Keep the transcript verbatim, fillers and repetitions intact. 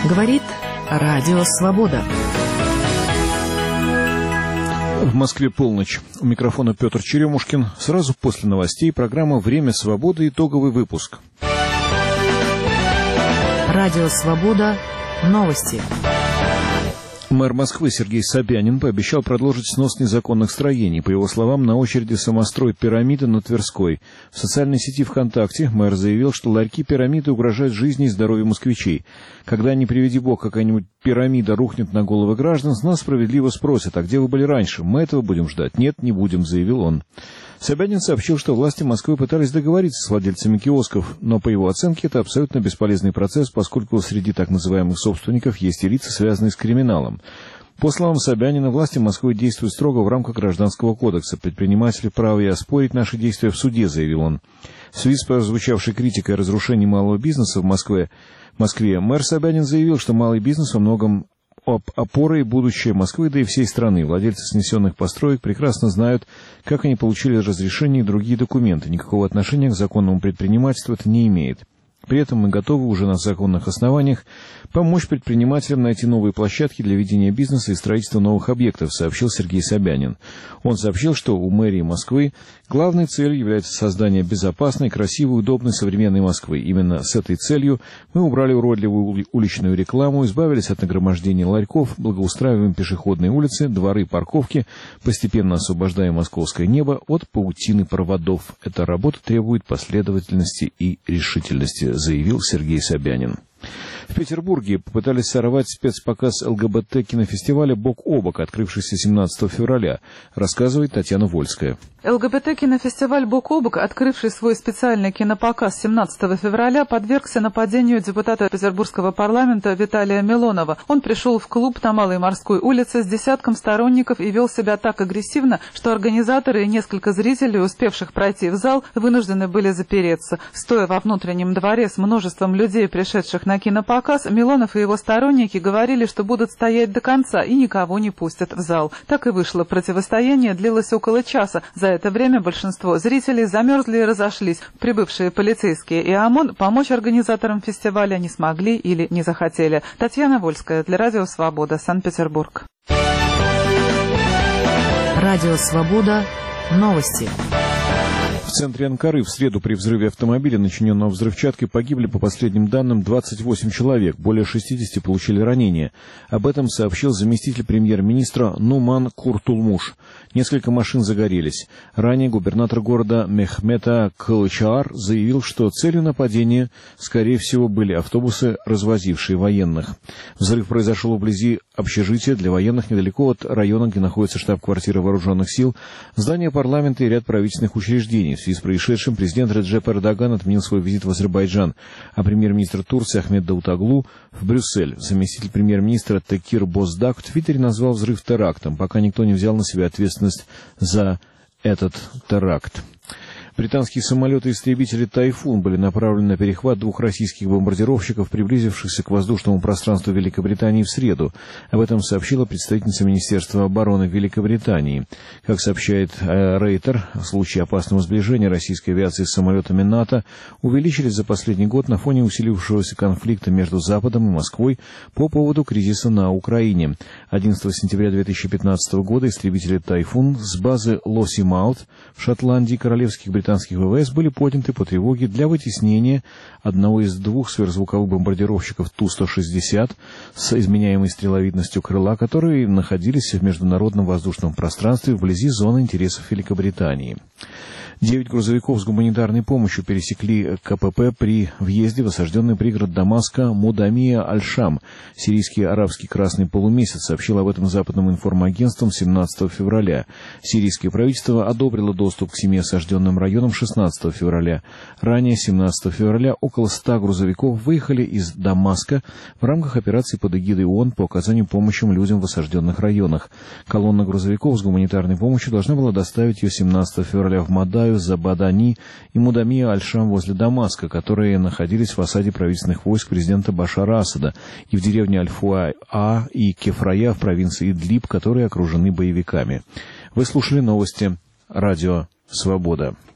Говорит Радио Свобода. В Москве полночь. У микрофона Петр Черемушкин. Сразу после новостей программа «Время свободы», итоговый выпуск. Радио Свобода. Новости. Мэр Москвы Сергей Собянин пообещал продолжить снос незаконных строений. По его словам, на очереди самострой «Пирамида» на Тверской. В социальной сети ВКонтакте мэр заявил, что ларьки «Пирамиды» угрожают жизни и здоровью москвичей. Когда, не приведи бог, какая-нибудь «Пирамида» рухнет на головы граждан, нас справедливо спросят: а где вы были раньше? Мы этого будем ждать? Нет, не будем, заявил он. Собянин сообщил, что власти Москвы пытались договориться с владельцами киосков, но, по его оценке, это абсолютно бесполезный процесс, поскольку среди так называемых собственников есть и лица, связанные с криминалом. По словам Собянина, власти Москвы действуют строго в рамках Гражданского кодекса. Предприниматели вправе оспорить наши действия в суде, заявил он. В связи с прозвучавшей критикой о разрушении малого бизнеса в Москве, Москве мэр Собянин заявил, что малый бизнес во многом опора и будущее Москвы, да и всей страны. Владельцы снесенных построек прекрасно знают, как они получили разрешение и другие документы. Никакого отношения к законному предпринимательству это не имеет. При этом мы готовы уже на законных основаниях помочь предпринимателям найти новые площадки для ведения бизнеса и строительства новых объектов, сообщил Сергей Собянин. Он сообщил, что у мэрии Москвы главной целью является создание безопасной, красивой, удобной, современной Москвы. Именно с этой целью мы убрали уродливую уличную рекламу, избавились от нагромождения ларьков, благоустраиваем пешеходные улицы, дворы, парковки, постепенно освобождаем московское небо от паутины проводов. Эта работа требует последовательности и решительности, заявил Сергей Собянин. В Петербурге попытались сорвать спецпоказ ЛГБТ-кинофестиваля «Бок о бок», открывшийся семнадцатого февраля, рассказывает Татьяна Вольская. ЛГБТ-кинофестиваль «Бок о бок», открывший свой специальный кинопоказ семнадцатого февраля, подвергся нападению депутата Петербургского парламента Виталия Милонова. Он пришел в клуб на Малой Морской улице с десятком сторонников и вел себя так агрессивно, что организаторы и несколько зрителей, успевших пройти в зал, вынуждены были запереться. Стоя во внутреннем дворе с множеством людей, пришедших на кинопоказ, Милонов и его сторонники говорили, что будут стоять до конца и никого не пустят в зал. Так и вышло. Противостояние длилось около часа. За это время большинство зрителей замерзли и разошлись. Прибывшие полицейские и ОМОН помочь организаторам фестиваля не смогли или не захотели. Татьяна Вольская для Радио Свобода, Санкт-Петербург. Радио Свобода. Новости. В центре Анкары в среду при взрыве автомобиля, начиненного взрывчаткой, погибли, по последним данным, двадцать восемь человек, более шестидесяти получили ранения. Об этом сообщил заместитель премьер-министра Нуман Куртулмуш. Несколько машин загорелись. Ранее губернатор города Мехмета Кылычаар заявил, что целью нападения, скорее всего, были автобусы, развозившие военных. Взрыв произошел вблизи общежития для военных недалеко от района, где находится штаб-квартира вооруженных сил, здание парламента и ряд правительственных учреждений. В связи с происшедшим президент Реджеп Эрдоган отменил свой визит в Азербайджан, а премьер-министр Турции Ахмед Давутоглу в Брюссель. Заместитель премьер-министра Текир Боздак в Твиттере назвал взрыв терактом, пока никто не взял на себя ответственность за этот теракт. Британские самолеты-истребители «Тайфун» были направлены на перехват двух российских бомбардировщиков, приблизившихся к воздушному пространству Великобритании в среду. Об этом сообщила представительница Министерства обороны Великобритании. Как сообщает Рейтер, случаи опасного сближения российской авиации с самолетами НАТО увеличились за последний год на фоне усилившегося конфликта между Западом и Москвой по поводу кризиса на Украине. одиннадцатого сентября две тысячи пятнадцатого года истребители «Тайфун» с базы Лоссимаут в Шотландии королевских британских британских ВВС были подняты по тревоге для вытеснения одного из двух сверхзвуковых бомбардировщиков Ту сто шестьдесят с изменяемой стреловидностью крыла, которые находились в международном воздушном пространстве вблизи зоны интересов Великобритании. Девять грузовиков с гуманитарной помощью пересекли КПП при въезде в осажденный пригород Дамаска Мудамия Аль-Шам. Сирийский арабский красный полумесяц сообщил об этом западным информагентствам семнадцатого февраля. Сирийское правительство одобрило доступ к семи осажденным районам шестнадцатого февраля. Ранее, семнадцатого февраля, около ста грузовиков выехали из Дамаска в рамках операции под эгидой ООН по оказанию помощи людям в осажденных районах. Колонна грузовиков с гуманитарной помощью должна была доставить ее семнадцатого февраля в Мадаю, Забадани и Мудамия Аль-Шам возле Дамаска, которые находились в осаде правительственных войск президента Башара Асада, и в деревне Аль-Фуа и Кефрая в провинции Идлиб, которые окружены боевиками. Вы слушали новости Радио Свобода.